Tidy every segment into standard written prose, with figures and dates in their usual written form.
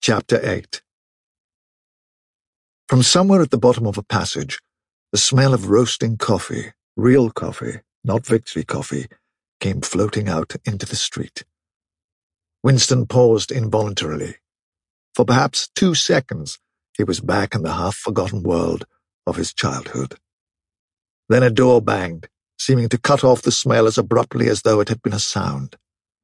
Chapter 8. From somewhere at the bottom of a passage, the smell of roasting coffee, real coffee, not Victory coffee, came floating out into the street. Winston paused involuntarily. For perhaps 2 seconds, he was back in the half-forgotten world of his childhood. Then a door banged, seeming to cut off the smell as abruptly as though it had been a sound.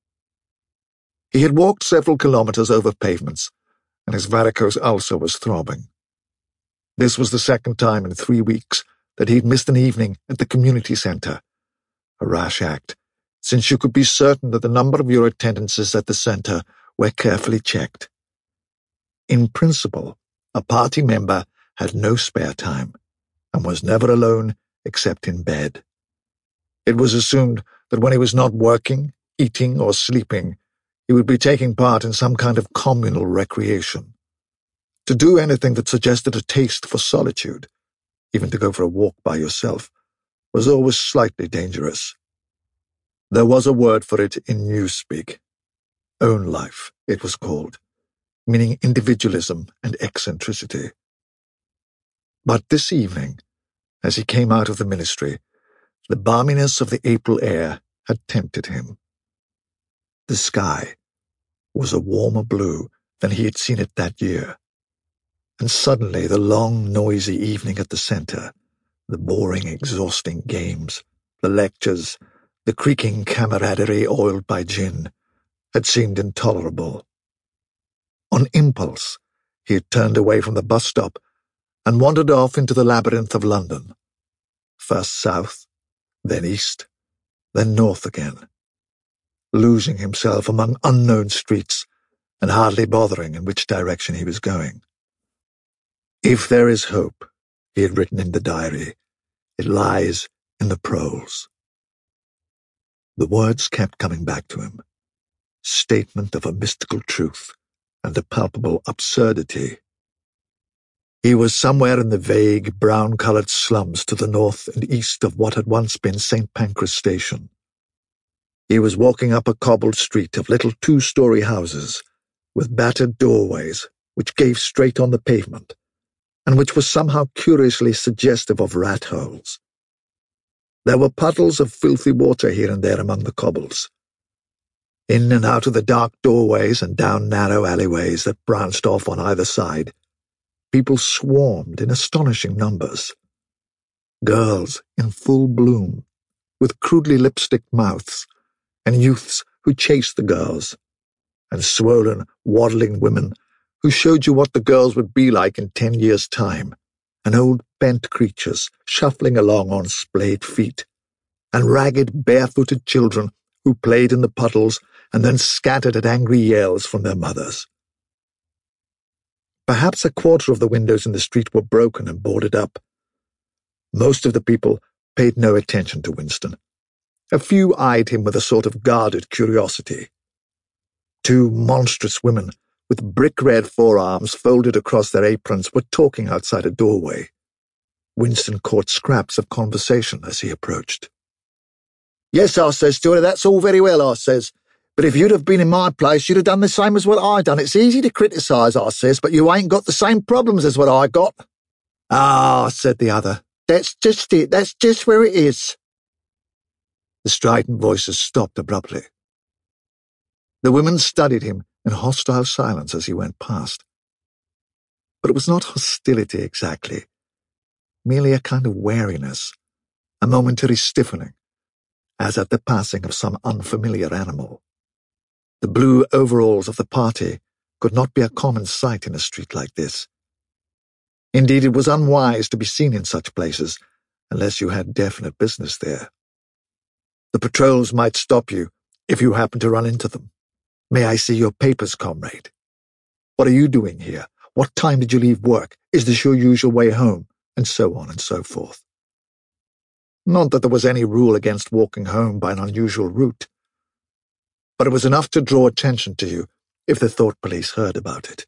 He had walked several kilometers over pavements, and his varicose ulcer was throbbing. This was the second time in 3 weeks that he had missed an evening at the community center. A rash act, since you could be certain that the number of your attendances at the center were carefully checked. In principle, a party member had no spare time, and was never alone except in bed. It was assumed that when he was not working, eating, or sleeping, he would be taking part in some kind of communal recreation. To do anything that suggested a taste for solitude, even to go for a walk by yourself, was always slightly dangerous. There was a word for it in newspeak. Own life, it was called, meaning individualism and eccentricity. But this evening, as he came out of the ministry, the balminess of the April air had tempted him. The sky was a warmer blue than he had seen it that year, and suddenly the long, noisy evening at the center, the boring, exhausting games, the lectures, the creaking camaraderie oiled by gin, had seemed intolerable. On impulse, he had turned away from the bus stop and wandered off into the labyrinth of London, first south, then east, then north again, losing himself among unknown streets and hardly bothering in which direction he was going. If there is hope, he had written in the diary, it lies in the proles. The words kept coming back to him, statement of a mystical truth and a palpable absurdity. He was somewhere in the vague, brown-coloured slums to the north and east of what had once been St. Pancras Station. He was walking up a cobbled street of little 2-story houses, with battered doorways which gave straight on the pavement, and which was somehow curiously suggestive of rat holes. There were puddles of filthy water here and there among the cobbles. In and out of the dark doorways and down narrow alleyways that branched off on either side, people swarmed in astonishing numbers. Girls in full bloom, with crudely lipsticked mouths, and youths who chased the girls, and swollen, waddling women who showed you what the girls would be like in 10 years' time, and old bent creatures shuffling along on splayed feet, and ragged, barefooted children who played in the puddles and then scattered at angry yells from their mothers. Perhaps a quarter of the windows in the street were broken and boarded up. Most of the people paid no attention to Winston. A few eyed him with a sort of guarded curiosity. 2 monstrous women with brick-red forearms folded across their aprons were talking outside a doorway. Winston caught scraps of conversation as he approached. "Yes," I says to her, "that's all very well," I says. "But if you'd have been in my place, you'd have done the same as what I done. It's easy to criticise," I says, "but you ain't got the same problems as what I got." "Ah," said the other, "that's just it. That's just where it is." The strident voices stopped abruptly. The women studied him in hostile silence as he went past. But it was not hostility exactly, merely a kind of wariness, a momentary stiffening, as at the passing of some unfamiliar animal. The blue overalls of the party could not be a common sight in a street like this. Indeed, it was unwise to be seen in such places unless you had definite business there. The patrols might stop you if you happened to run into them. "May I see your papers, comrade? What are you doing here? What time did you leave work? Is this your usual way home?" And so on and so forth. Not that there was any rule against walking home by an unusual route, but it was enough to draw attention to you if the thought police heard about it.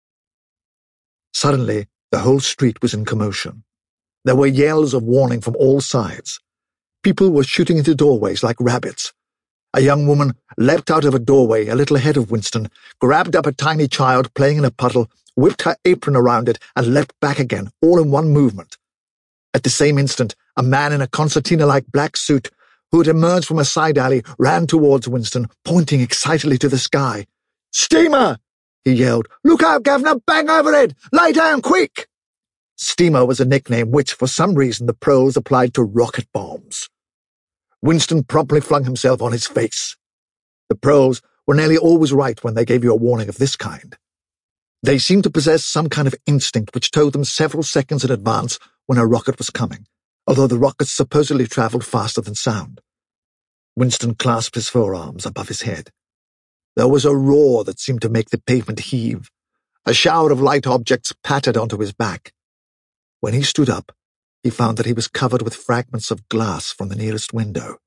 Suddenly, the whole street was in commotion. There were yells of warning from all sides. People were shooting into doorways like rabbits. A young woman leapt out of a doorway a little ahead of Winston, grabbed up a tiny child playing in a puddle, whipped her apron around it, and leapt back again, all in one movement. At the same instant, a man in a concertina-like black suit, who had emerged from a side alley, ran towards Winston, pointing excitedly to the sky. "Steamer!" he yelled. "Look out, Governor! Bang overhead! Lay down, quick!" Steamer was a nickname which, for some reason, the proles applied to rocket bombs. Winston promptly flung himself on his face. The proles were nearly always right when they gave you a warning of this kind. They seemed to possess some kind of instinct which told them several seconds in advance when a rocket was coming, although the rockets supposedly travelled faster than sound. Winston clasped his forearms above his head. There was a roar that seemed to make the pavement heave. A shower of light objects pattered onto his back. When he stood up, he found that he was covered with fragments of glass from the nearest window.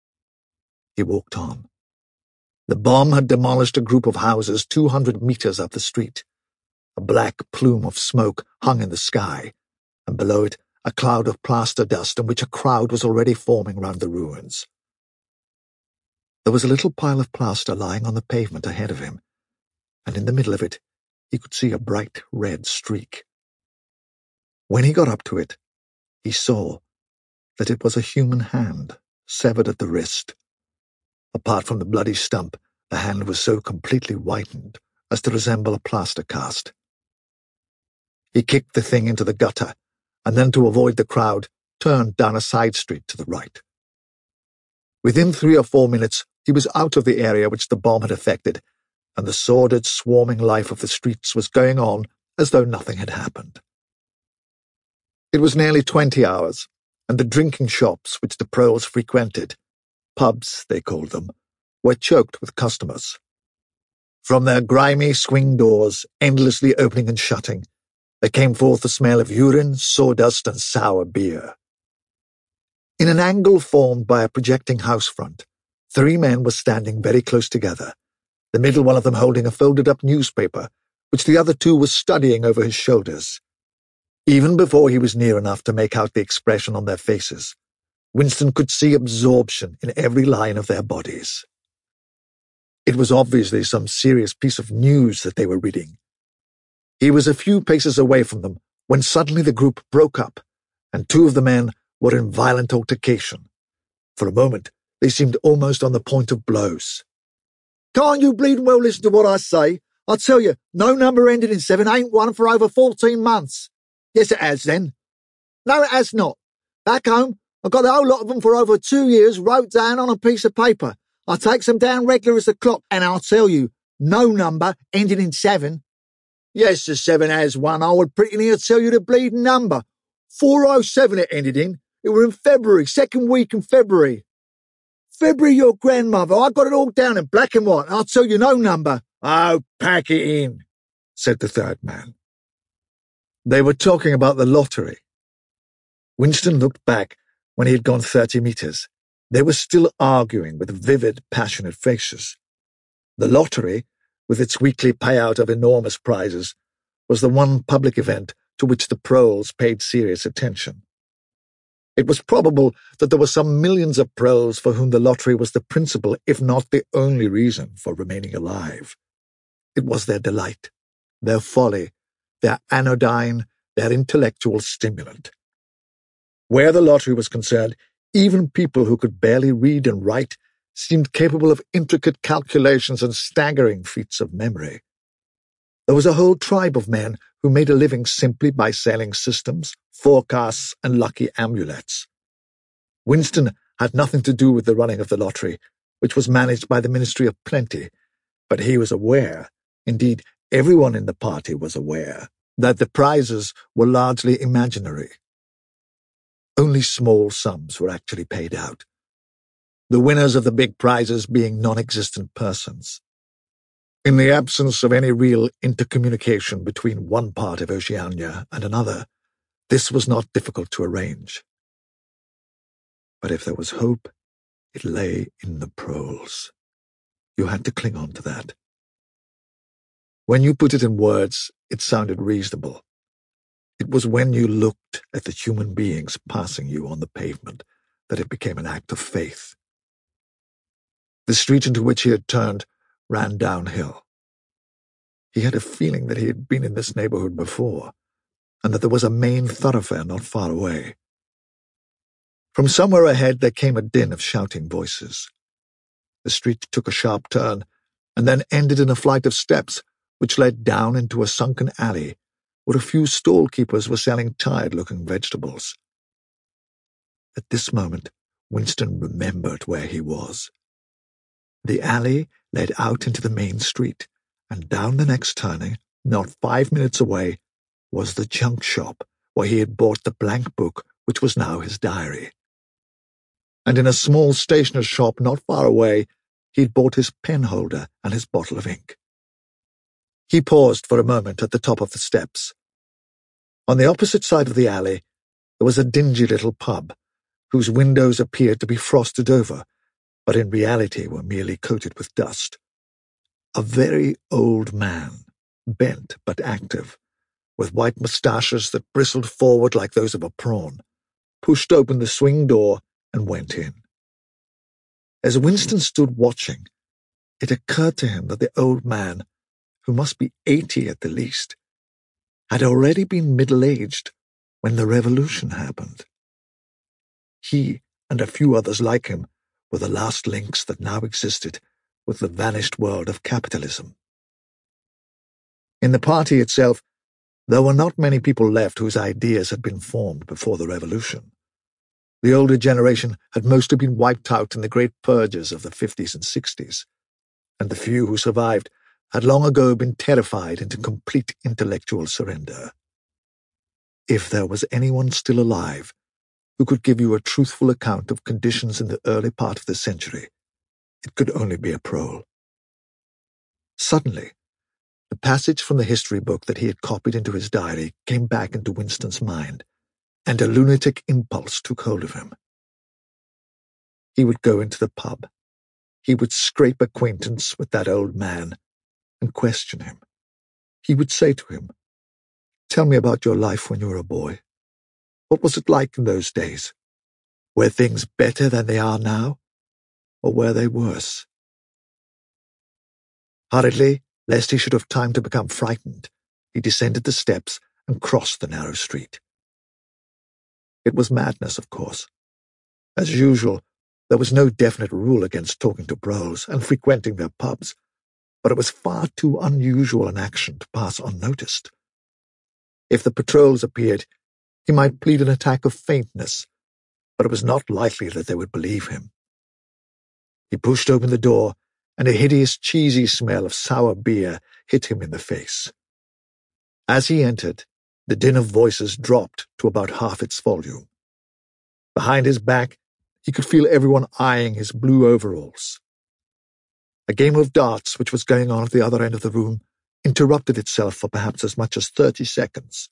He walked on. The bomb had demolished a group of houses 200 meters up the street. A black plume of smoke hung in the sky, and below it a cloud of plaster dust in which a crowd was already forming round the ruins. There was a little pile of plaster lying on the pavement ahead of him, and in the middle of it he could see a bright red streak. When he got up to it, he saw that it was a human hand, severed at the wrist. Apart from the bloody stump, the hand was so completely whitened as to resemble a plaster cast. He kicked the thing into the gutter, and then, to avoid the crowd, turned down a side street to the right. Within 3 or 4 minutes, he was out of the area which the bomb had affected, and the sordid, swarming life of the streets was going on as though nothing had happened. It was nearly 20 hours, and the drinking shops which the proles frequented, pubs they called them, were choked with customers. From their grimy swing doors, endlessly opening and shutting, there came forth the smell of urine, sawdust, and sour beer. In an angle formed by a projecting house front, 3 men were standing very close together, the middle one of them holding a folded-up newspaper, which the other 2 were studying over his shoulders. Even before he was near enough to make out the expression on their faces, Winston could see absorption in every line of their bodies. It was obviously some serious piece of news that they were reading. He was a few paces away from them when suddenly the group broke up, and 2 of the men were in violent altercation. For a moment, they seemed almost on the point of blows. "Can't you bleeding well listen to what I say? I tell you, no number ending in 7 ain't won for over 14 months. Yes, it has, then. No, it has not. Back home, I've got a whole lot of them for over 2 years wrote down on a piece of paper. I takes them down regular as the clock, and I'll tell you, no number ending in 7. Yes, the 7 has one. I would pretty near tell you the bleeding number. 407 it ended in. It were in February, 2nd week in February. February, your grandmother. I got it all down in black and white, and I'll tell you no number. Oh, pack it in, said the 3rd man. They were talking about the lottery. Winston looked back when he had gone 30 meters. They were still arguing with vivid, passionate faces. The lottery, with its weekly payout of enormous prizes, was the one public event to which the proles paid serious attention. It was probable that there were some millions of proles for whom the lottery was the principal, if not the only reason for remaining alive. It was their delight, their folly, their anodyne, their intellectual stimulant. Where the lottery was concerned, even people who could barely read and write seemed capable of intricate calculations and staggering feats of memory. There was a whole tribe of men who made a living simply by selling systems, forecasts, and lucky amulets. Winston had nothing to do with the running of the lottery, which was managed by the Ministry of Plenty, but he was aware, indeed everyone in the party was aware, that the prizes were largely imaginary. Only small sums were actually paid out, the winners of the big prizes being non-existent persons. In the absence of any real intercommunication between one part of Oceania and another, this was not difficult to arrange. But if there was hope, it lay in the proles. You had to cling on to that. When you put it in words, it sounded reasonable. It was when you looked at the human beings passing you on the pavement that it became an act of faith. The street into which he had turned ran downhill. He had a feeling that he had been in this neighborhood before, and that there was a main thoroughfare not far away. From somewhere ahead there came a din of shouting voices. The street took a sharp turn, and then ended in a flight of steps which led down into a sunken alley where a few stall-keepers were selling tired-looking vegetables. At this moment, Winston remembered where he was. The alley led out into the main street, and down the next turning, not 5 minutes away, was the junk shop where he had bought the blank book which was now his diary. And in a small stationer's shop not far away, he had bought his pen-holder and his bottle of ink. He paused for a moment at the top of the steps. On the opposite side of the alley, there was a dingy little pub, whose windows appeared to be frosted over, but in reality were merely coated with dust. A very old man, bent but active, with white moustaches that bristled forward like those of a prawn, pushed open the swing door and went in. As Winston stood watching, it occurred to him that the old man, who must be 80 at the least, had already been middle-aged when the revolution happened. He and a few others like him were the last links that now existed with the vanished world of capitalism. In the party itself, there were not many people left whose ideas had been formed before the revolution. The older generation had mostly been wiped out in the great purges of the 50s and 60s, and the few who survived had long ago been terrified into complete intellectual surrender. If there was anyone still alive who could give you a truthful account of conditions in the early part of the century, it could only be a prole. Suddenly, the passage from the history book that he had copied into his diary came back into Winston's mind, and a lunatic impulse took hold of him. He would go into the pub. He would scrape acquaintance with that old man and question him. He would say to him, "Tell me about your life when you were a boy. What was it like in those days? Were things better than they are now, or were they worse?" Hurriedly, lest he should have time to become frightened, he descended the steps and crossed the narrow street. It was madness, of course. As usual, there was no definite rule against talking to bros and frequenting their pubs, but it was far too unusual an action to pass unnoticed. If the patrols appeared, he might plead an attack of faintness, but it was not likely that they would believe him. He pushed open the door, and a hideous cheesy smell of sour beer hit him in the face. As he entered, the din of voices dropped to about half its volume. Behind his back, he could feel everyone eyeing his blue overalls. A game of darts, which was going on at the other end of the room, interrupted itself for perhaps as much as 30 seconds.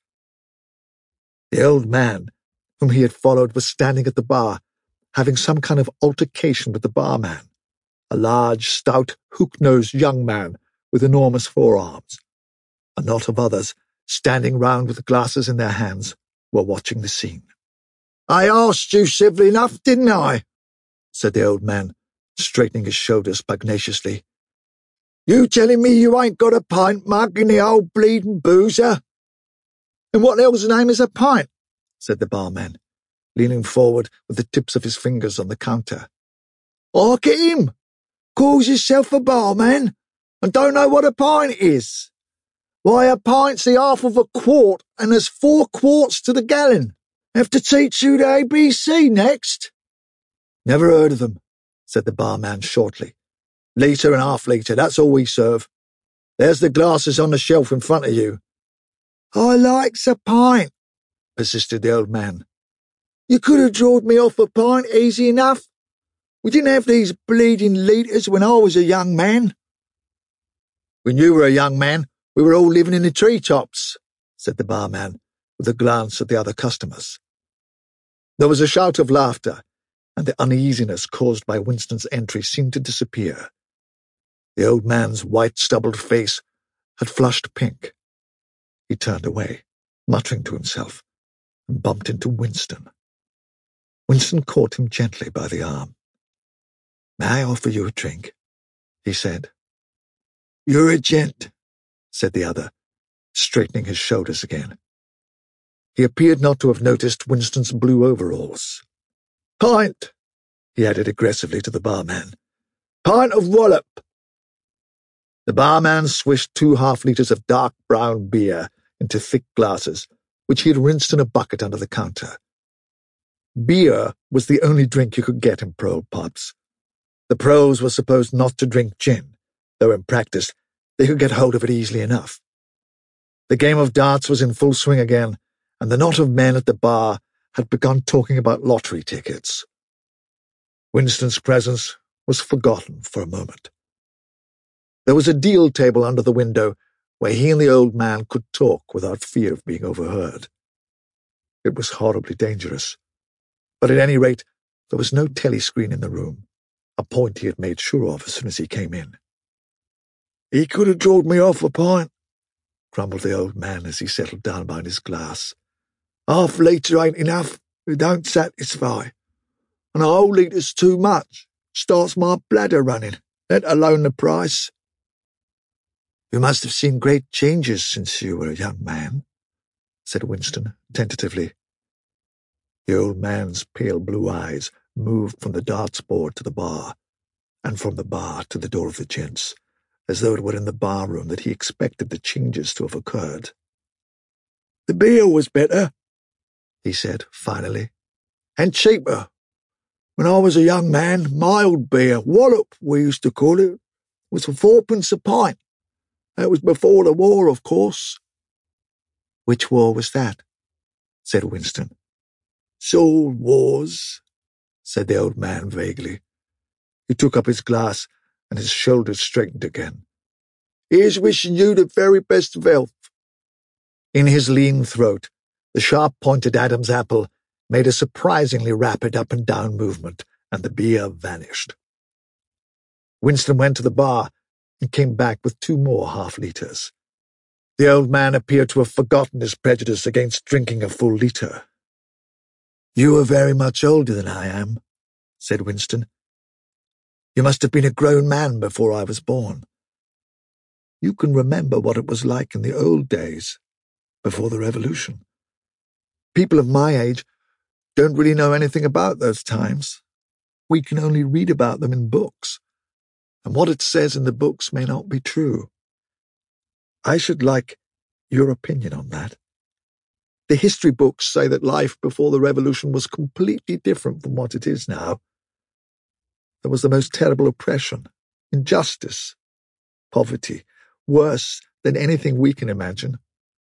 The old man, whom he had followed, was standing at the bar, having some kind of altercation with the barman, a large, stout, hook-nosed young man with enormous forearms. A knot of others, standing round with glasses in their hands, were watching the scene. "I asked you civil enough, didn't I?" said the old man, straightening his shoulders pugnaciously. "You telling me you ain't got a pint mug in the old bleeding boozer?" "And what the hell's name is a pint?" said the barman, leaning forward with the tips of his fingers on the counter. "Look at him! Calls himself a barman, and don't know what a pint is. Why, a pint's the half of a quart, and there's 4 quarts to the gallon. Have to teach you the ABC next." "Never heard of them," said the barman shortly. "Litre and half-litre, that's all we serve. There's the glasses on the shelf in front of you." "I likes a pint," persisted the old man. "You could have drawed me off a pint easy enough. We didn't have these bleeding litres when I was a young man." "When you were a young man, we were all living in the treetops," said the barman, with a glance at the other customers. There was a shout of laughter, and the uneasiness caused by Winston's entry seemed to disappear. The old man's white, stubbled face had flushed pink. He turned away, muttering to himself, and bumped into Winston. Winston caught him gently by the arm. "May I offer you a drink?" he said. "You're a gent," said the other, straightening his shoulders again. He appeared not to have noticed Winston's blue overalls. "Pint," he added aggressively to the barman. "Pint of wallop." The barman swished 2 half-litres of dark brown beer into thick glasses, which he had rinsed in a bucket under the counter. Beer was the only drink you could get in prole pubs. The proles were supposed not to drink gin, though in practice they could get hold of it easily enough. The game of darts was in full swing again, and the knot of men at the bar had begun talking about lottery tickets. Winston's presence was forgotten for a moment. There was a deal table under the window where he and the old man could talk without fear of being overheard. It was horribly dangerous, but at any rate there was no telescreen in the room, a point he had made sure of as soon as he came in. "He could have drawed me off a pint," grumbled the old man as he settled down behind his glass. "Half-litre ain't enough, it don't satisfy, and a whole litre's too much. Starts my bladder running, let alone the price." "You must have seen great changes since you were a young man," said Winston tentatively. The old man's pale blue eyes moved from the darts board to the bar, and from the bar to the door of the gents, as though it were in the bar-room that he expected the changes to have occurred. "The beer was better," he said finally, "and cheaper. When I was a young man, mild beer, wallop we used to call it, was for 4p a pint. That was before the war, of course." "Which war was that?" said Winston. "All wars," said the old man vaguely. He took up his glass, and his shoulders straightened again. "Here's wishing you the very best of health." In his lean throat, the sharp-pointed Adam's apple made a surprisingly rapid up-and-down movement, and the beer vanished. Winston went to the bar and came back with 2 more half-litres. The old man appeared to have forgotten his prejudice against drinking a full litre. "You are very much older than I am," said Winston. "You must have been a grown man before I was born. You can remember what it was like in the old days, before the Revolution. People of my age don't really know anything about those times. We can only read about them in books, and what it says in the books may not be true. I should like your opinion on that. The history books say that life before the Revolution was completely different from what it is now. There was the most terrible oppression, injustice, poverty, worse than anything we can imagine.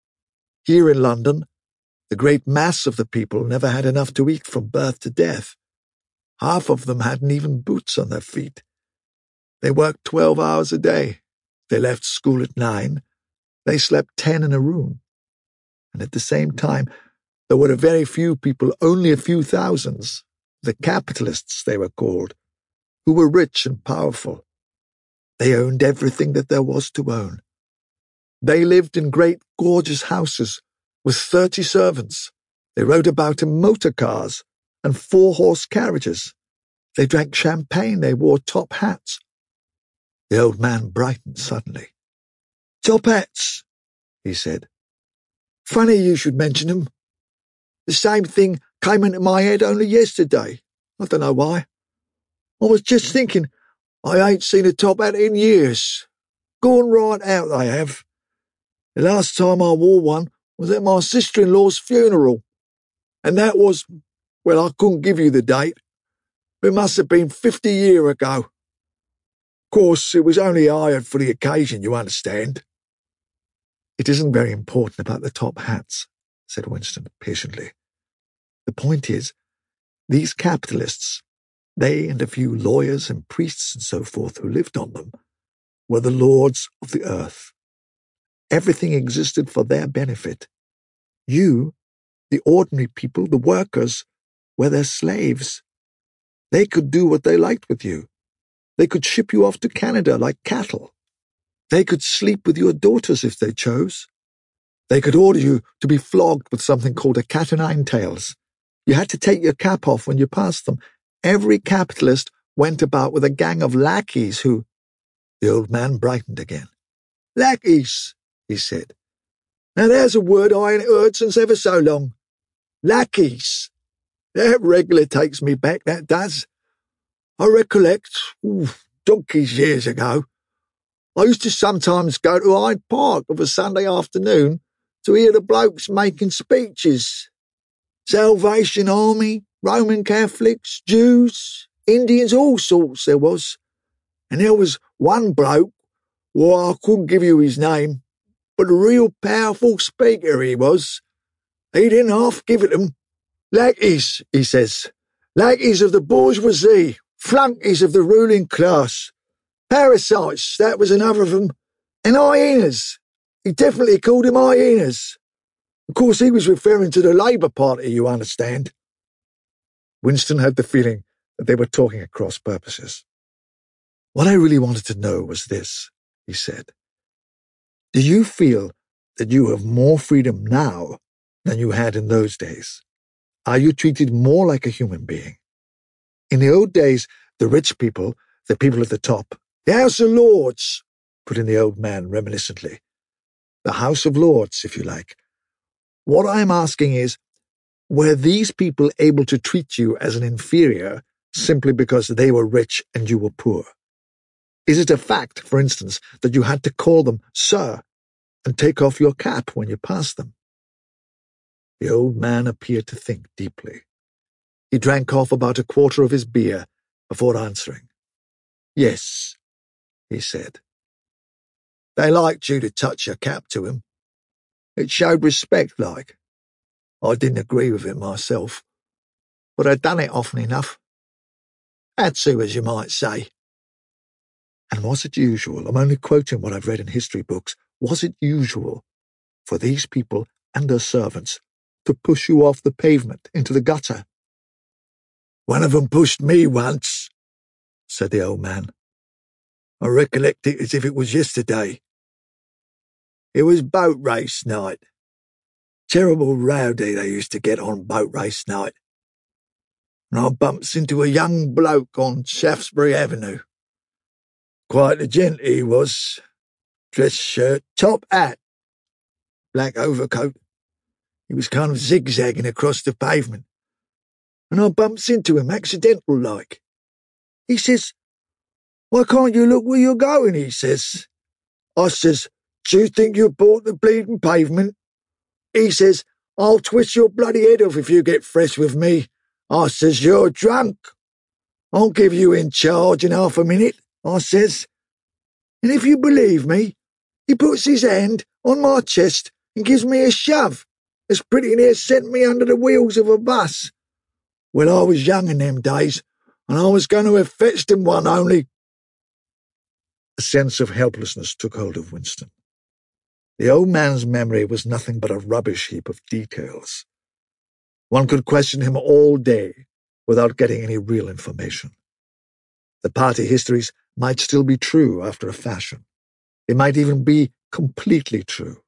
Here in London, the great mass of the people never had enough to eat from birth to death. Half of them hadn't even boots on their feet. They worked 12 hours a day. They left school at 9. They slept 10 in a room. And at the same time, there were a very few people, only a few thousands, the capitalists they were called, who were rich and powerful. They owned everything that there was to own. They lived in great, gorgeous houses with 30 servants. They rode about in motor cars and 4-horse carriages. They drank champagne. They wore top hats. The old man brightened suddenly. "Top hats," he said. "Funny you should mention them. The same thing came into my head only yesterday. I don't know why. I was just thinking, I ain't seen a top hat in years. Gone right out, they have. The last time I wore one was at my sister-in-law's funeral. And that was, well, I couldn't give you the date. It must have been 50 years ago. Of course, it was only hired for the occasion, you understand." "It isn't very important about the top hats," said Winston patiently. "The point is, these capitalists, they and a few lawyers and priests and so forth who lived on them, were the lords of the earth. Everything existed for their benefit. You, the ordinary people, the workers, were their slaves. They could do what they liked with you. They could ship you off to Canada like cattle. They could sleep with your daughters if they chose. They could order you to be flogged with something called a cat-o'-nine-tails. You had to take your cap off when you passed them. Every capitalist went about with a gang of lackeys who—" The old man brightened again. "Lackeys," he said. "Now there's a word I ain't heard since ever so long. Lackeys. That regular takes me back, that does. I recollect, donkeys years ago, I used to sometimes go to Hyde Park of a Sunday afternoon to hear the blokes making speeches. Salvation Army, Roman Catholics, Jews, Indians, all sorts there was. And there was one bloke, well, I couldn't give you his name, but a real powerful speaker he was. He didn't half give it 'em. Lackeys, he says. Lackeys of the bourgeoisie, flunkies of the ruling class. Parasites, that was another of 'em. And hyenas. He definitely called them hyenas. Of course, he was referring to the Labour Party, you understand." Winston had the feeling that they were talking at cross purposes. "What I really wanted to know was this," he said. "Do you feel that you have more freedom now than you had in those days? Are you treated more like a human being? In the old days, the rich people, the people at the top—" "The House of Lords," put in the old man reminiscently. "The House of Lords, if you like. What I am asking is, were these people able to treat you as an inferior simply because they were rich and you were poor? Is it a fact, for instance, that you had to call them sir and take off your cap when you passed them?" The old man appeared to think deeply. He drank off about a quarter of his beer before answering. "Yes," he said. "They liked you to touch your cap to him. It showed respect, like. I didn't agree with it myself, but I'd done it often enough. Had to, as you might say." "And was it usual, I'm only quoting what I've read in history books, was it usual for these people and their servants to push you off the pavement into the gutter?" "One of 'em pushed me once," said the old man. "I recollect it as if it was yesterday. It was boat race night. Terrible rowdy they used to get on boat race night. And I bumps into a young bloke on Shaftesbury Avenue. Quite a gent he was. Dress shirt, top hat, black overcoat. He was kind of zigzagging across the pavement. And I bumps into him accidental like. He says, 'Why can't you look where you're going?' he says. I says, 'Do you think you bought the bleeding pavement?' He says, 'I'll twist your bloody head off if you get fresh with me.' I says, 'You're drunk. I'll give you in charge in half a minute,' I says. And if you believe me, he puts his hand on my chest and gives me a shove as pretty near sent me under the wheels of a bus. Well, I was young in them days, and I was going to have fetched him one only." A sense of helplessness took hold of Winston. The old man's memory was nothing but a rubbish heap of details. One could question him all day without getting any real information. The party histories might still be true after a fashion. They might even be completely true.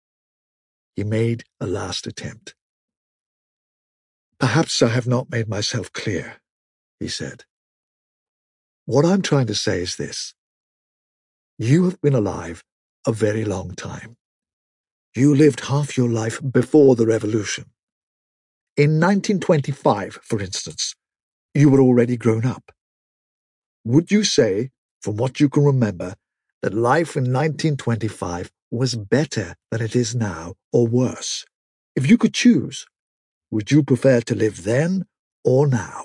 He made a last attempt. "Perhaps I have not made myself clear," he said. "What I'm trying to say is this. You have been alive a very long time. You lived half your life before the revolution. In 1925, for instance, you were already grown up. Would you say, from what you can remember, that life in 1925 was better than it is now, or worse? If you could choose, would you prefer to live then or now?"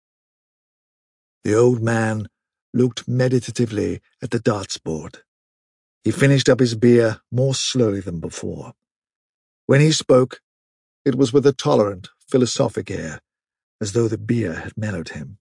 The old man looked meditatively at the darts board. He finished up his beer more slowly than before. When he spoke, it was with a tolerant, philosophic air, as though the beer had mellowed him.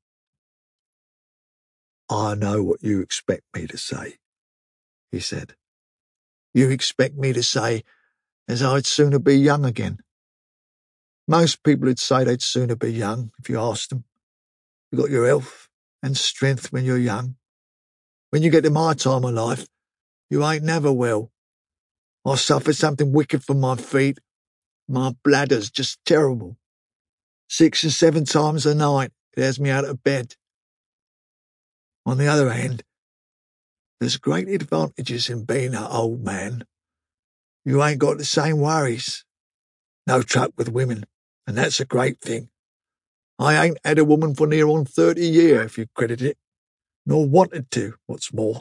"I know what you expect me to say," he said. "You expect me to say as I'd sooner be young again. Most people would say they'd sooner be young, if you asked them. You got your health and strength when you're young. When you get to my time of life, you ain't never well. I suffer something wicked from my feet. My bladder's just terrible. 6 and 7 times a night it has me out of bed. On the other hand, there's great advantages in being an old man. You ain't got the same worries. No truck with women, and that's a great thing. I ain't had a woman for near on 30 year, if you credit it, nor wanted to, what's more.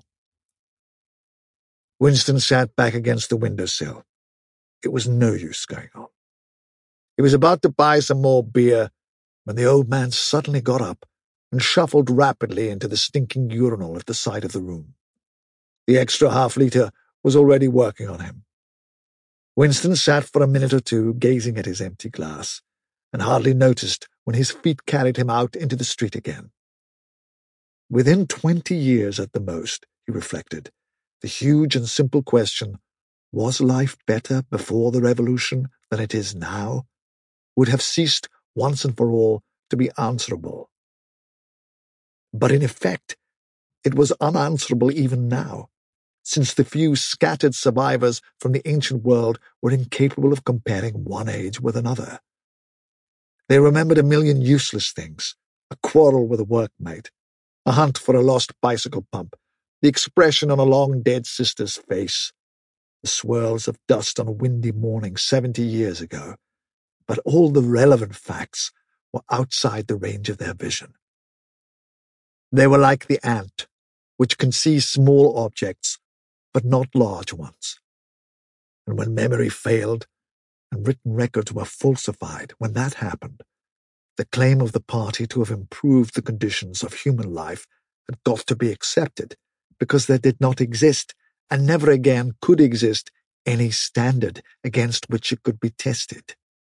Winston sat back against the windowsill. It was no use going on. He was about to buy some more beer when the old man suddenly got up and shuffled rapidly into the stinking urinal at the side of the room. The extra half-liter was already working on him. Winston sat for a minute or two gazing at his empty glass, and hardly noticed when his feet carried him out into the street again. Within 20 years at the most, he reflected, the huge and simple question, was life better before the revolution than it is now, would have ceased once and for all to be answerable. But in effect, it was unanswerable even now, since the few scattered survivors from the ancient world were incapable of comparing one age with another. They remembered a million useless things, a quarrel with a workmate, a hunt for a lost bicycle pump, the expression on a long-dead sister's face, the swirls of dust on a windy morning 70 years ago, but all the relevant facts were outside the range of their vision. They were like the ant, which can see small objects, but not large ones. And when memory failed, and written records were falsified, when that happened, the claim of the party to have improved the conditions of human life had got to be accepted, because there did not exist, and never again could exist, any standard against which it could be tested.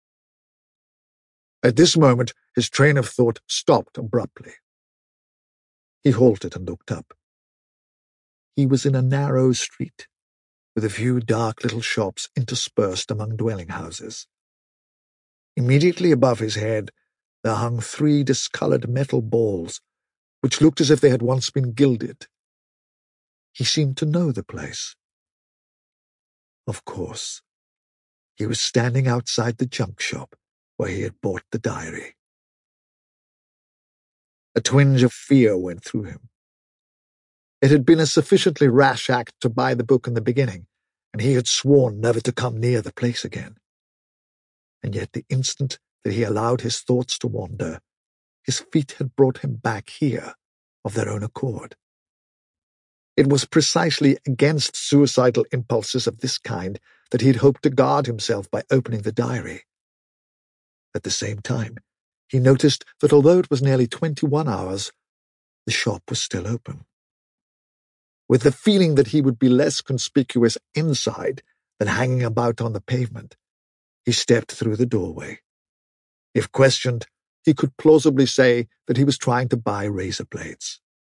At this moment, his train of thought stopped abruptly. He halted and looked up. He was in a narrow street, with a few dark little shops interspersed among dwelling houses. Immediately above his head, there hung 3 discoloured metal balls, which looked as if they had once been gilded. He seemed to know the place. Of course, he was standing outside the junk shop where he had bought the diary. A twinge of fear went through him. It had been a sufficiently rash act to buy the book in the beginning, and he had sworn never to come near the place again. And yet the instant that he allowed his thoughts to wander, his feet had brought him back here of their own accord. It was precisely against suicidal impulses of this kind that he had hoped to guard himself by opening the diary. At the same time, he noticed that although it was nearly 21 hours, the shop was still open. With the feeling that he would be less conspicuous inside than hanging about on the pavement, he stepped through the doorway. If questioned, he could plausibly say that he was trying to buy razor blades.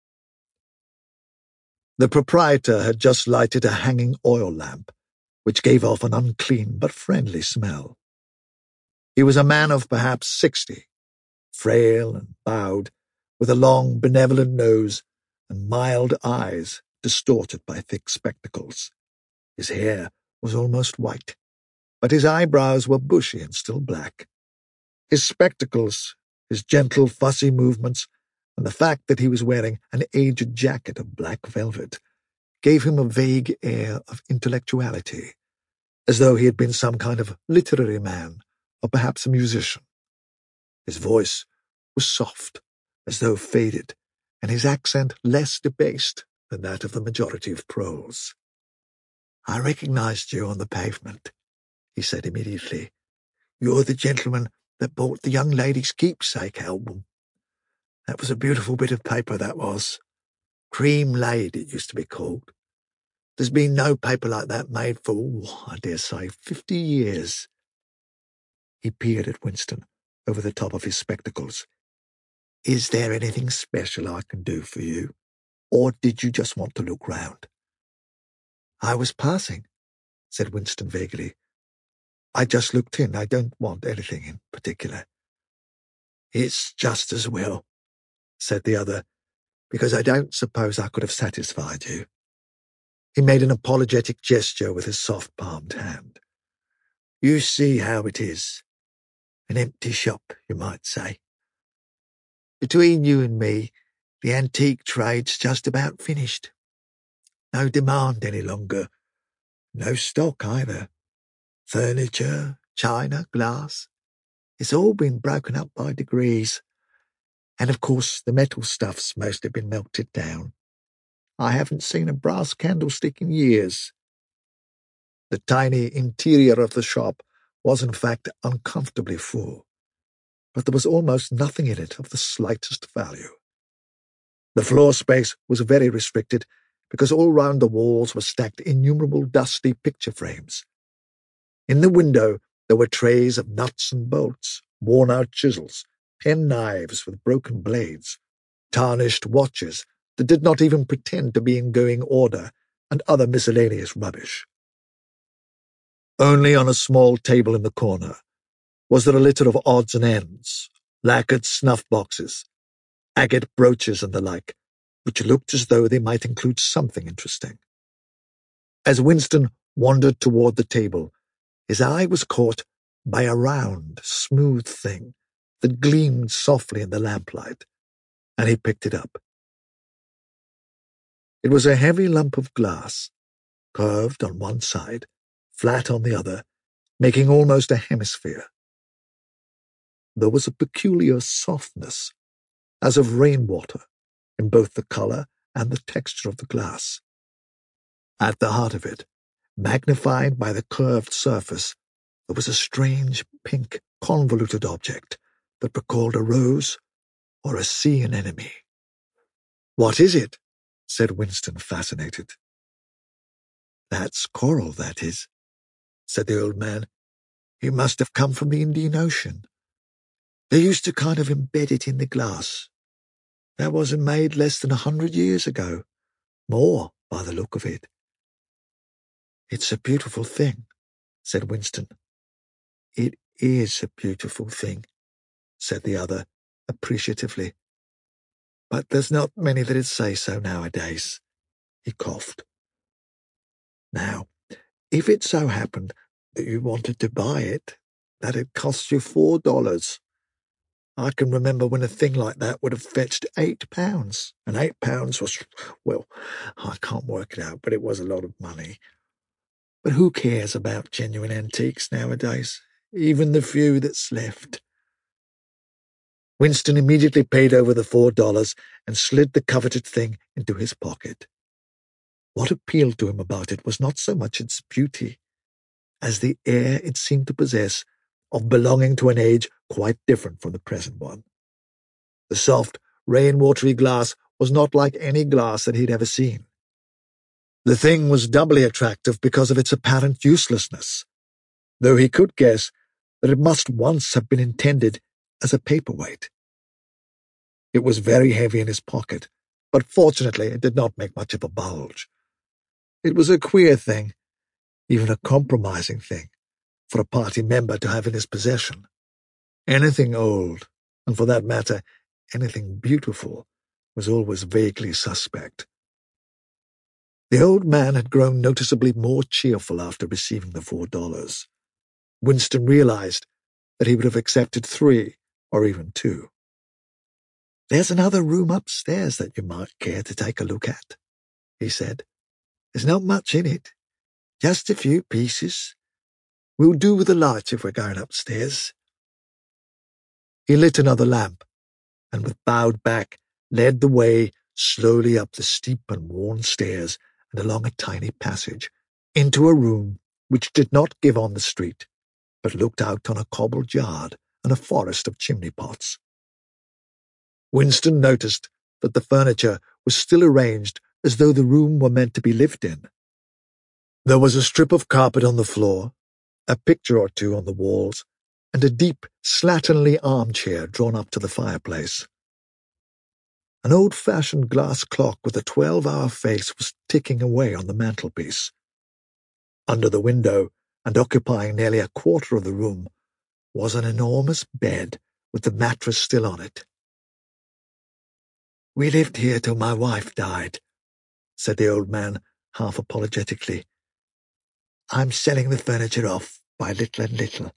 The proprietor had just lighted a hanging oil lamp, which gave off an unclean but friendly smell. He was a man of perhaps 60, frail and bowed, with a long, benevolent nose and mild eyes distorted by thick spectacles. His hair was almost white, but his eyebrows were bushy and still black. His spectacles, his gentle, fussy movements, and the fact that he was wearing an aged jacket of black velvet gave him a vague air of intellectuality, as though he had been some kind of literary man, or perhaps a musician. His voice was soft, as though faded, and his accent less debased than that of the majority of proles. "I recognized you on the pavement," he said immediately. "You're the gentleman that bought the young lady's keepsake album. That was a beautiful bit of paper, that was. Cream Laid, it used to be called. There's been no paper like that made for, I dare say, 50 years. He peered at Winston over the top of his spectacles. "Is there anything special I can do for you, or did you just want to look round?" "I was passing," said Winston vaguely. "I just looked in. I don't want anything in particular." "It's just as well," said the other, "because I don't suppose I could have satisfied you." He made an apologetic gesture with his soft-palmed hand. "You see how it is. An empty shop, you might say. Between you and me, The antique trade's just about finished. No demand any longer. No stock either. Furniture, china, glass. It's all been broken up by degrees. And of course the metal stuff's mostly been melted down. I haven't seen a brass candlestick in years. The tiny interior of the shop was in fact uncomfortably full, but there was almost nothing in it of the slightest value. The floor space was very restricted because all round the walls were stacked innumerable dusty picture frames. In the window there were trays of nuts and bolts, worn-out chisels, pen knives with broken blades, tarnished watches that did not even pretend to be in going order, and other miscellaneous rubbish. Only on a small table in the corner was there a litter of odds and ends, lacquered snuff boxes, agate brooches and the like, which looked as though they might include something interesting. As Winston wandered toward the table, his eye was caught by a round, smooth thing that gleamed softly in the lamplight, and he picked it up. It was a heavy lump of glass, curved on one side, flat on the other, making almost a hemisphere. There was a peculiar softness, as of rainwater, in both the color and the texture of the glass. At the heart of it, magnified by the curved surface, there was a strange, pink, convoluted object that recalled a rose or a sea anemone. "What is it?" said Winston, fascinated. "That's coral, that is," said the old man. "It must have come from the Indian Ocean. They used to kind of embed it in the glass. That wasn't made less than 100 years ago. More, by the look of it." "It's a beautiful thing," said Winston. "It is a beautiful thing," said the other, appreciatively. "But there's not many that'd say so nowadays." He coughed. "Now, if it so happened that you wanted to buy it, that'd cost you $4. I can remember when a thing like that would have fetched £8, and £8 was, well, I can't work it out, but it was a lot of money. But who cares about genuine antiques nowadays, even the few that's left?" Winston immediately paid over the $4 and slid the coveted thing into his pocket. What appealed to him about it was not so much its beauty as the air it seemed to possess of belonging to an age quite different from the present one. The soft, rain-watery glass was not like any glass that he'd ever seen. The thing was doubly attractive because of its apparent uselessness, though he could guess that it must once have been intended as a paperweight. It was very heavy in his pocket, but fortunately it did not make much of a bulge. It was a queer thing, even a compromising thing, for a party member to have in his possession. Anything old, and for that matter, anything beautiful, was always vaguely suspect. The old man had grown noticeably more cheerful after receiving the $4. Winston realized that he would have accepted 3 or even 2. "There's another room upstairs that you might care to take a look at," he said. "There's not much in it, just a few pieces. We'll do with the light if we're going upstairs." He lit another lamp, and with bowed back led the way slowly up the steep and worn stairs and along a tiny passage, into a room which did not give on the street, but looked out on a cobbled yard and a forest of chimney pots. Winston noticed that the furniture was still arranged as though the room were meant to be lived in. There was a strip of carpet on the floor, a picture or two on the walls, and a deep, slatternly armchair drawn up to the fireplace. An old-fashioned glass clock with a 12-hour face was ticking away on the mantelpiece. Under the window, and occupying nearly a quarter of the room, was an enormous bed with the mattress still on it. "We lived here till my wife died," said the old man, half apologetically. "I'm selling the furniture off by little and little.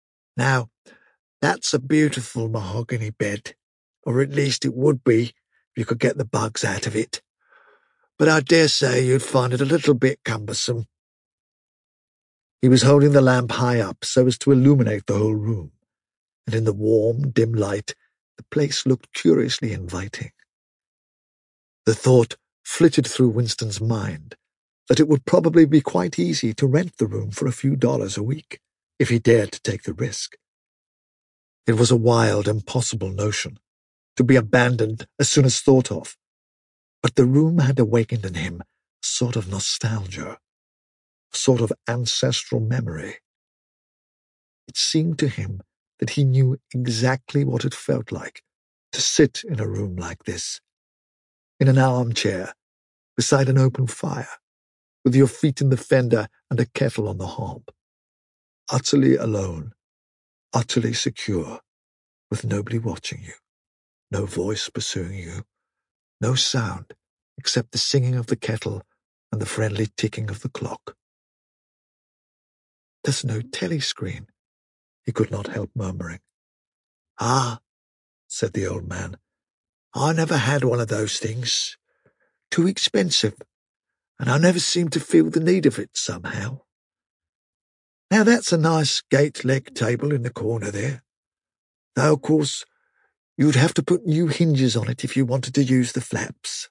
Now, that's a beautiful mahogany bed, or at least it would be you could get the bugs out of it, but I dare say you'd find it a little bit cumbersome." He was holding the lamp high up so as to illuminate the whole room, and in the warm, dim light, the place looked curiously inviting. The thought flitted through Winston's mind that it would probably be quite easy to rent the room for a few dollars a week, if he dared to take the risk. It was a wild, impossible notion, to be abandoned as soon as thought of, but the room had awakened in him a sort of nostalgia, a sort of ancestral memory. It seemed to him that he knew exactly what it felt like to sit in a room like this, in an armchair, beside an open fire, with your feet in the fender and a kettle on the hob, utterly alone, utterly secure, with nobody watching you, no voice pursuing you, no sound except the singing of the kettle and the friendly ticking of the clock. "There's no telescreen," he could not help murmuring. "Ah," said the old man, "I never had one of those things. Too expensive, and I never seemed to feel the need of it somehow. Now that's a nice gate-leg table in the corner there, though of course you'd have to put new hinges on it if you wanted to use the flaps."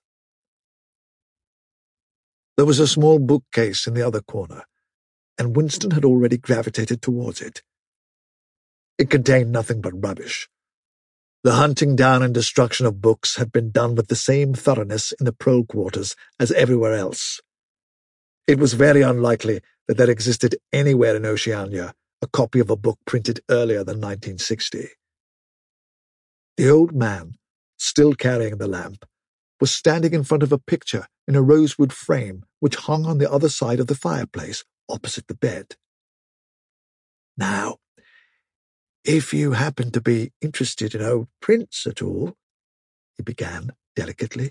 There was a small bookcase in the other corner, and Winston had already gravitated towards it. It contained nothing but rubbish. The hunting down and destruction of books had been done with the same thoroughness in the prole quarters as everywhere else. It was very unlikely that there existed anywhere in Oceania a copy of a book printed earlier than 1960. The old man, still carrying the lamp, was standing in front of a picture in a rosewood frame which hung on the other side of the fireplace, opposite the bed. "Now, if you happen to be interested in old prints at all," he began delicately.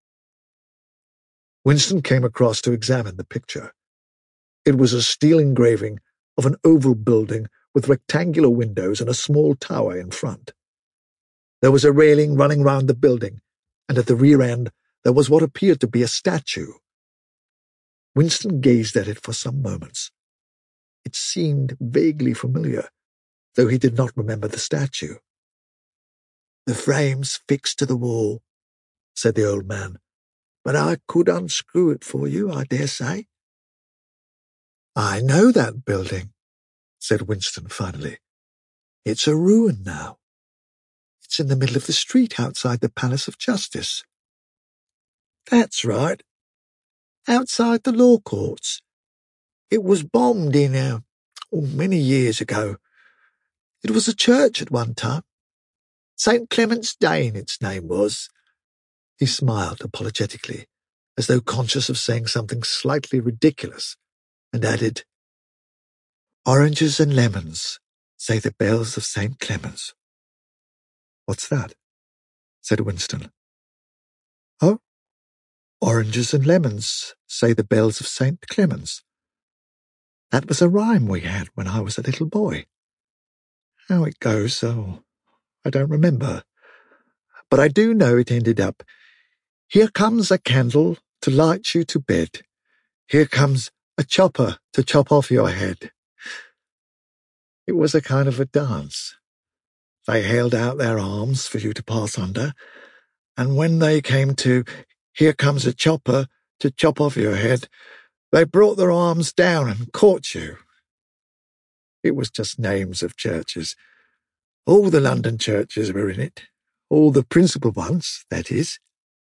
Winston came across to examine the picture. It was a steel engraving of an oval building with rectangular windows and a small tower in front. There was a railing running round the building, and at the rear end there was what appeared to be a statue. Winston gazed at it for some moments. It seemed vaguely familiar, though he did not remember the statue. "The frame's fixed to the wall," said the old man, "but I could unscrew it for you, I dare say." "I know that building," said Winston finally. "It's a ruin now. It's in the middle of the street outside the Palace of Justice." "That's right. Outside the law courts. It was bombed in, many years ago. It was a church at one time. St. Clement's Dane, its name was." He smiled apologetically, as though conscious of saying something slightly ridiculous, and added, "Oranges and lemons, say the bells of St. Clement's." "What's that?" said Winston. "Oh, oranges and lemons, say the bells of St. Clement's. That was a rhyme we had when I was a little boy. How it goes, I don't remember. But I do know it ended up, 'Here comes a candle to light you to bed. Here comes a chopper to chop off your head.' It was a kind of a dance. They held out their arms for you to pass under, and when they came to, 'Here comes a chopper to chop off your head,' they brought their arms down and caught you." It was just names of churches. All the London churches were in it. All the principal ones, that is.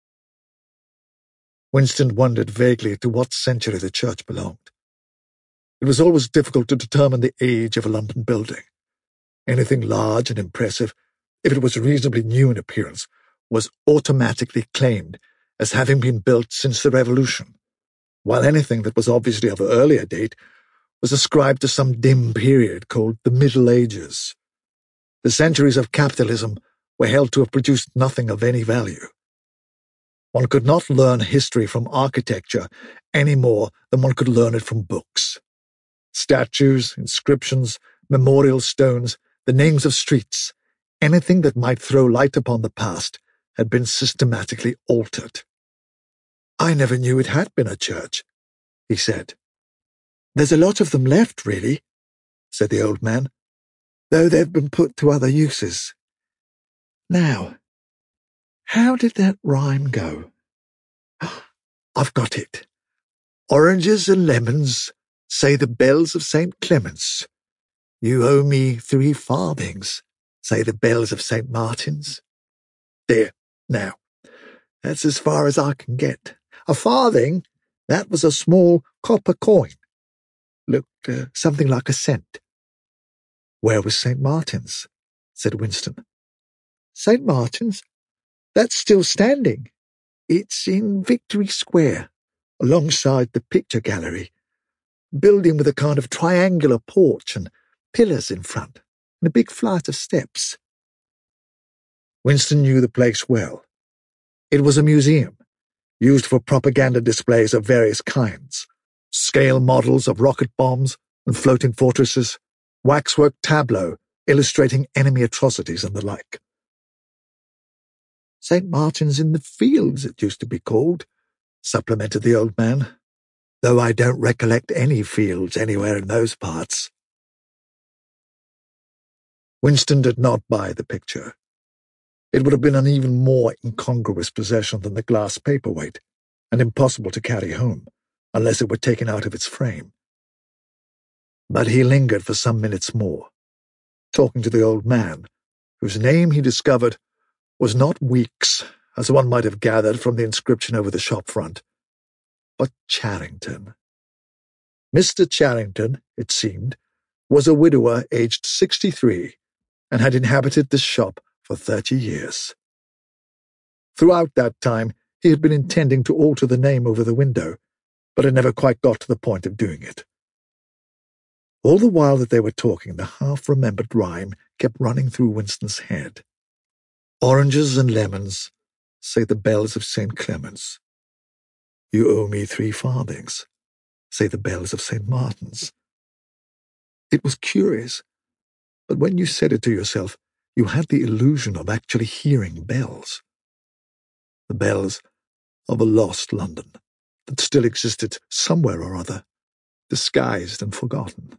Winston wondered vaguely to what century the church belonged. It was always difficult to determine the age of a London building. Anything large and impressive, if it was reasonably new in appearance, was automatically claimed as having been built since the Revolution, while anything that was obviously of earlier date was ascribed to some dim period called the Middle Ages. The centuries of capitalism were held to have produced nothing of any value. One could not learn history from architecture any more than one could learn it from books. Statues, inscriptions, memorial stones, the names of streets, anything that might throw light upon the past, had been systematically altered. "I never knew it had been a church," he said. "There's a lot of them left, really," said the old man, "though they've been put to other uses. Now, how did that rhyme go? I've got it. Oranges and lemons, say the bells of St. Clement's. You owe me 3 farthings, say the bells of St. Martin's. There, now, that's as far as I can get. A farthing, that was a small copper coin. Looked something like a cent." "Where was St. Martin's?" said Winston. "St. Martin's? That's still standing. It's in Victory Square, alongside the picture gallery. Building with a kind of triangular porch and pillars in front, and a big flight of steps." Winston knew the place well. It was a museum, used for propaganda displays of various kinds, scale models of rocket bombs and floating fortresses, waxwork tableaux illustrating enemy atrocities and the like. "St. Martin's in the Fields, it used to be called," supplemented the old man, "though I don't recollect any fields anywhere in those parts." Winston did not buy the picture. It would have been an even more incongruous possession than the glass paperweight, and impossible to carry home, unless it were taken out of its frame. But he lingered for some minutes more, talking to the old man, whose name he discovered was not Weeks, as one might have gathered from the inscription over the shop front, but Charrington. Mr. Charrington, it seemed, was a widower aged 63, and had inhabited this shop for 30 years. Throughout that time he had been intending to alter the name over the window, but had never quite got to the point of doing it. All the while that they were talking, the half-remembered rhyme kept running through Winston's head. "Oranges and lemons, say the bells of St. Clement's. You owe me 3 farthings, say the bells of St. Martin's." It was curious, but when you said it to yourself, you had the illusion of actually hearing bells. The bells of a lost London that still existed somewhere or other, disguised and forgotten.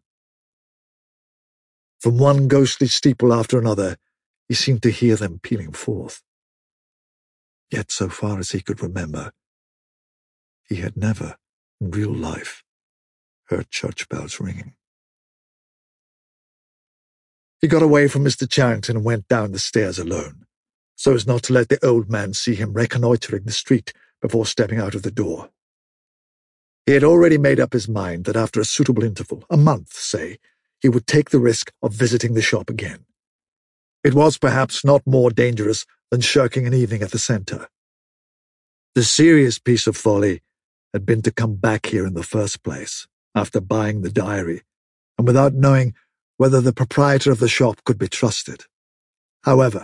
From one ghostly steeple after another, he seemed to hear them pealing forth. Yet so far as he could remember, he had never, in real life, heard church bells ringing. He got away from Mr. Charrington and went down the stairs alone, so as not to let the old man see him reconnoitering the street before stepping out of the door. He had already made up his mind that after a suitable interval, a month, say, he would take the risk of visiting the shop again. It was perhaps not more dangerous than shirking an evening at the centre. The serious piece of folly had been to come back here in the first place, after buying the diary, and without knowing whether the proprietor of the shop could be trusted. However,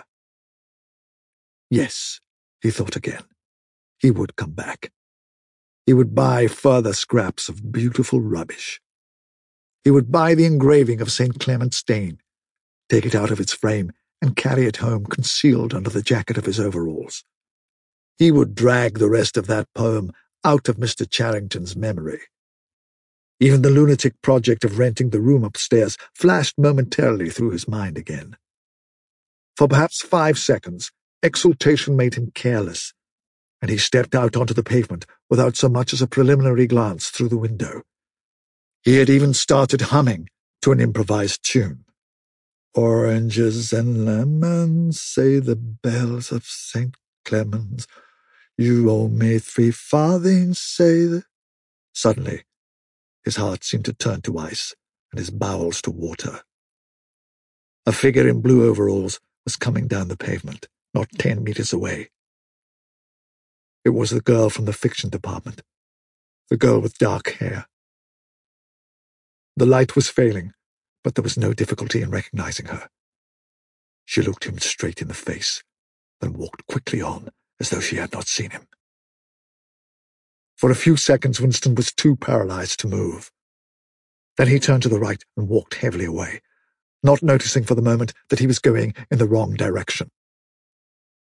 yes, he thought again, he would come back. He would buy further scraps of beautiful rubbish. He would buy the engraving of St. Clement's Dane, take it out of its frame, and carry it home concealed under the jacket of his overalls. He would drag the rest of that poem out of Mr. Charrington's memory. Even the lunatic project of renting the room upstairs flashed momentarily through his mind again. For perhaps 5 seconds, exultation made him careless, and he stepped out onto the pavement without so much as a preliminary glance through the window. He had even started humming to an improvised tune. Oranges and lemons, say the bells of St. Clement's. You owe me 3 farthings, say the... Suddenly, his heart seemed to turn to ice and his bowels to water. A figure in blue overalls was coming down the pavement, not 10 meters away. It was the girl from the fiction department, the girl with dark hair. The light was failing, but there was no difficulty in recognizing her. She looked him straight in the face, then walked quickly on, as though she had not seen him. For a few seconds, Winston was too paralyzed to move. Then he turned to the right and walked heavily away, not noticing for the moment that he was going in the wrong direction.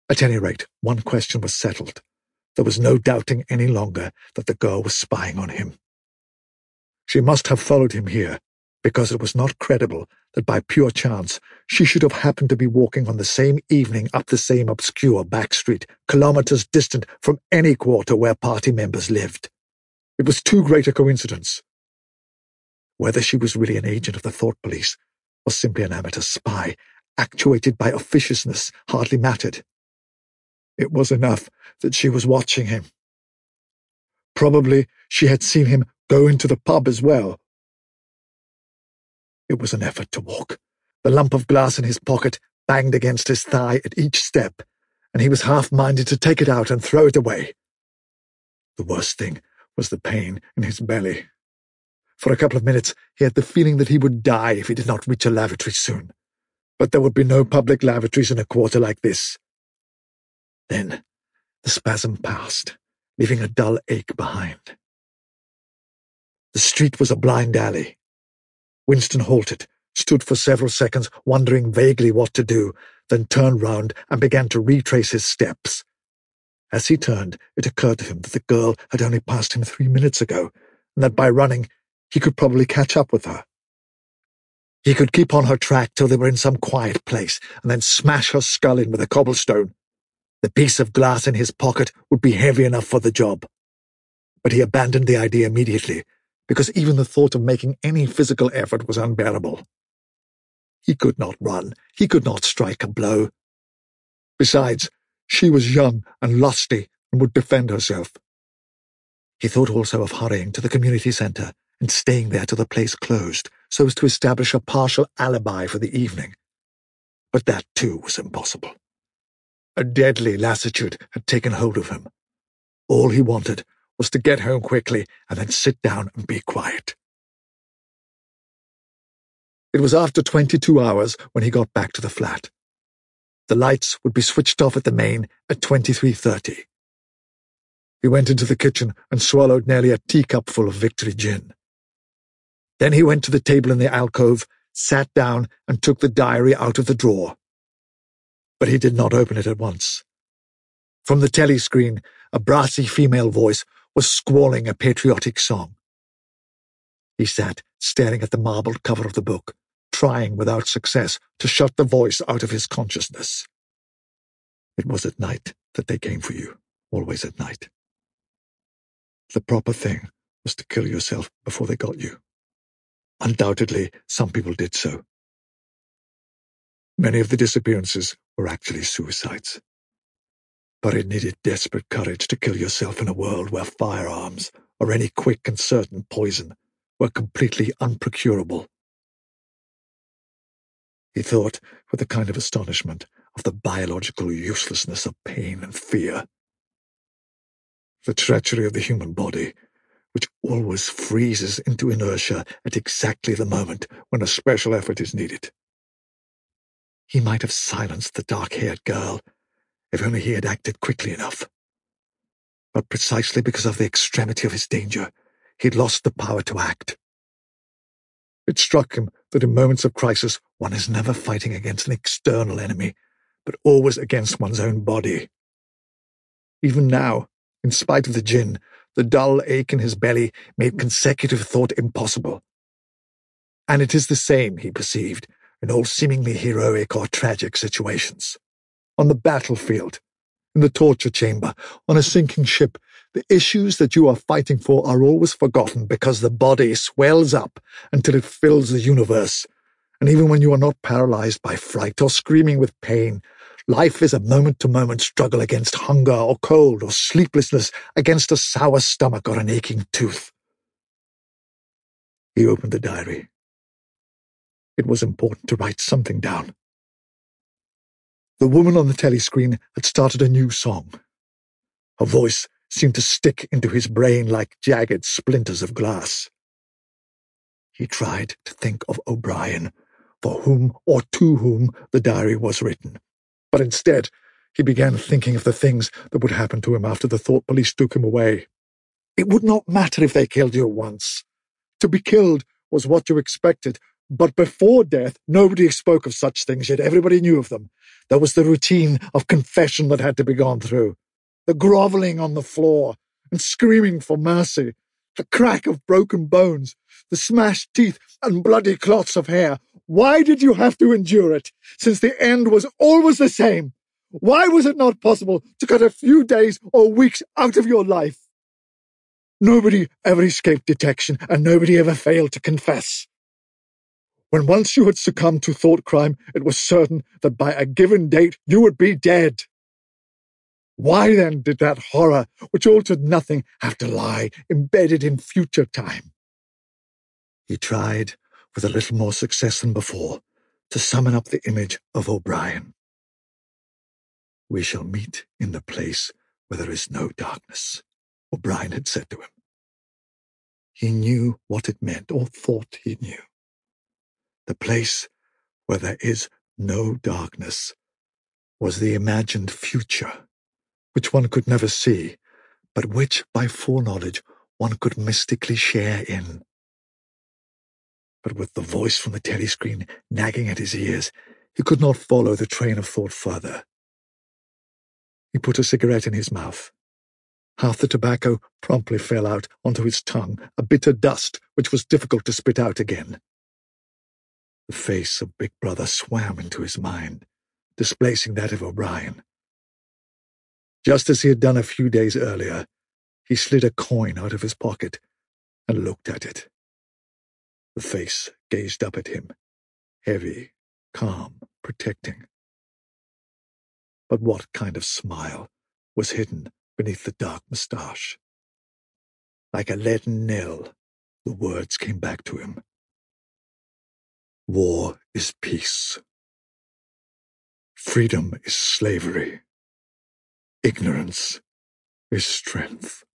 At any rate, one question was settled. There was no doubting any longer that the girl was spying on him. She must have followed him here, because it was not credible that by pure chance she should have happened to be walking on the same evening up the same obscure back street, kilometers distant from any quarter where party members lived. It was too great a coincidence. Whether she was really an agent of the Thought Police or simply an amateur spy, actuated by officiousness, hardly mattered. It was enough that she was watching him. Probably she had seen him go into the pub as well. It was an effort to walk. The lump of glass in his pocket banged against his thigh at each step, and he was half-minded to take it out and throw it away. The worst thing was the pain in his belly. For a couple of minutes he had the feeling that he would die if he did not reach a lavatory soon. But there would be no public lavatories in a quarter like this. Then the spasm passed, leaving a dull ache behind. The street was a blind alley. Winston halted, stood for several seconds wondering vaguely what to do, then turned round and began to retrace his steps. As he turned, it occurred to him that the girl had only passed him 3 minutes ago, and that by running he could probably catch up with her. He could keep on her track till they were in some quiet place, and then smash her skull in with a cobblestone. The piece of glass in his pocket would be heavy enough for the job. But he abandoned the idea immediately, because even the thought of making any physical effort was unbearable. He could not run. He could not strike a blow. Besides, she was young and lusty and would defend herself. He thought also of hurrying to the community centre and staying there till the place closed, so as to establish a partial alibi for the evening. But that too was impossible. A deadly lassitude had taken hold of him. All he wanted was to get home quickly and then sit down and be quiet. It was after 22 hours when he got back to the flat. The lights would be switched off at the main at 23:30. He went into the kitchen and swallowed nearly a teacupful of Victory gin. Then he went to the table in the alcove, sat down and took the diary out of the drawer. But he did not open it at once. From the telly screen, a brassy female voice was squalling a patriotic song. He sat staring at the marbled cover of the book, trying without success to shut the voice out of his consciousness. It was at night that they came for you, always at night. The proper thing was to kill yourself before they got you. Undoubtedly, some people did so. Many of the disappearances were actually suicides. But it needed desperate courage to kill yourself in a world where firearms, or any quick and certain poison, were completely unprocurable. He thought, with a kind of astonishment, of the biological uselessness of pain and fear. The treachery of the human body, which always freezes into inertia at exactly the moment when a special effort is needed. He might have silenced the dark-haired girl, if only he had acted quickly enough. But precisely because of the extremity of his danger, he had lost the power to act. It struck him that in moments of crisis one is never fighting against an external enemy, but always against one's own body. Even now, in spite of the gin, the dull ache in his belly made consecutive thought impossible. And it is the same, he perceived, in all seemingly heroic or tragic situations. On the battlefield, in the torture chamber, on a sinking ship, the issues that you are fighting for are always forgotten because the body swells up until it fills the universe. And even when you are not paralyzed by fright or screaming with pain, life is a moment-to-moment struggle against hunger or cold or sleeplessness, against a sour stomach or an aching tooth. He opened the diary. It was important to write something down. The woman on the telescreen had started a new song. Her voice seemed to stick into his brain like jagged splinters of glass. He tried to think of O'Brien, for whom or to whom the diary was written. But instead, he began thinking of the things that would happen to him after the Thought Police took him away. It would not matter if they killed you once. To be killed was what you expected, But before death, nobody spoke of such things, yet everybody knew of them. There was the routine of confession that had to be gone through, the groveling on the floor and screaming for mercy, the crack of broken bones, the smashed teeth and bloody clots of hair. Why did you have to endure it, since the end was always the same? Why was it not possible to cut a few days or weeks out of your life? Nobody ever escaped detection, and nobody ever failed to confess. When once you had succumbed to thought crime, it was certain that by a given date you would be dead. Why then did that horror, which altered nothing, have to lie embedded in future time? He tried, with a little more success than before, to summon up the image of O'Brien. "We shall meet in the place where there is no darkness," O'Brien had said to him. He knew what it meant, or thought he knew. The place where there is no darkness was the imagined future, which one could never see, but which, by foreknowledge, one could mystically share in. But with the voice from the telescreen nagging at his ears, he could not follow the train of thought further. He put a cigarette in his mouth. Half the tobacco promptly fell out onto his tongue, a bitter dust which was difficult to spit out again. The face of Big Brother swam into his mind, displacing that of O'Brien. Just as he had done a few days earlier, he slid a coin out of his pocket and looked at it. The face gazed up at him, heavy, calm, protecting. But what kind of smile was hidden beneath the dark moustache? Like a leaden knell, the words came back to him. War is peace. Freedom is slavery. Ignorance is strength.